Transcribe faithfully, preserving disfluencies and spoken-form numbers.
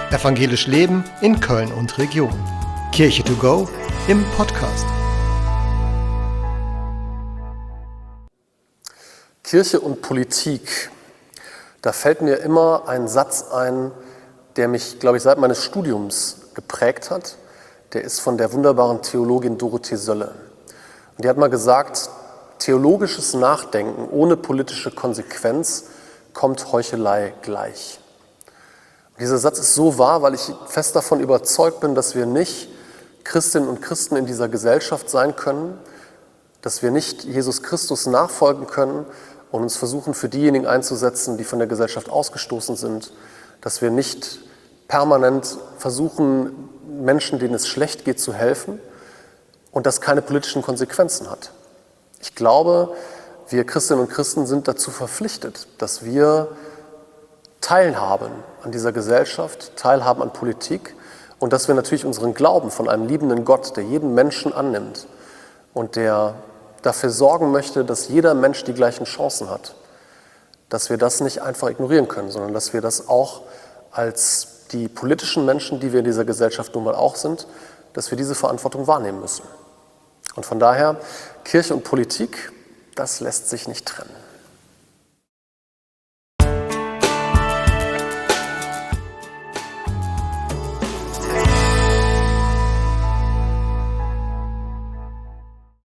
Evangelisch Leben in Köln und Region. Kirche to go im Podcast. Kirche und Politik. Da fällt mir immer ein Satz ein, der mich, glaube ich, seit meines Studiums geprägt hat. Der ist von der wunderbaren Theologin Dorothee Sölle. Und die hat mal gesagt, theologisches Nachdenken ohne politische Konsequenz kommt Heuchelei gleich. Und dieser Satz ist so wahr, weil ich fest davon überzeugt bin, dass wir nicht Christinnen und Christen in dieser Gesellschaft sein können, dass wir nicht Jesus Christus nachfolgen können und uns versuchen, für diejenigen einzusetzen, die von der Gesellschaft ausgestoßen sind, dass wir nicht permanent versuchen, Menschen, denen es schlecht geht, zu helfen und das keine politischen Konsequenzen hat. Ich glaube, wir Christinnen und Christen sind dazu verpflichtet, dass wir teilhaben an dieser Gesellschaft, teilhaben an Politik und dass wir natürlich unseren Glauben von einem liebenden Gott, der jeden Menschen annimmt und der dafür sorgen möchte, dass jeder Mensch die gleichen Chancen hat, dass wir das nicht einfach ignorieren können, sondern dass wir das auch als die politischen Menschen, die wir in dieser Gesellschaft nun mal auch sind, dass wir diese Verantwortung wahrnehmen müssen. Und von daher, Kirche und Politik, das lässt sich nicht trennen.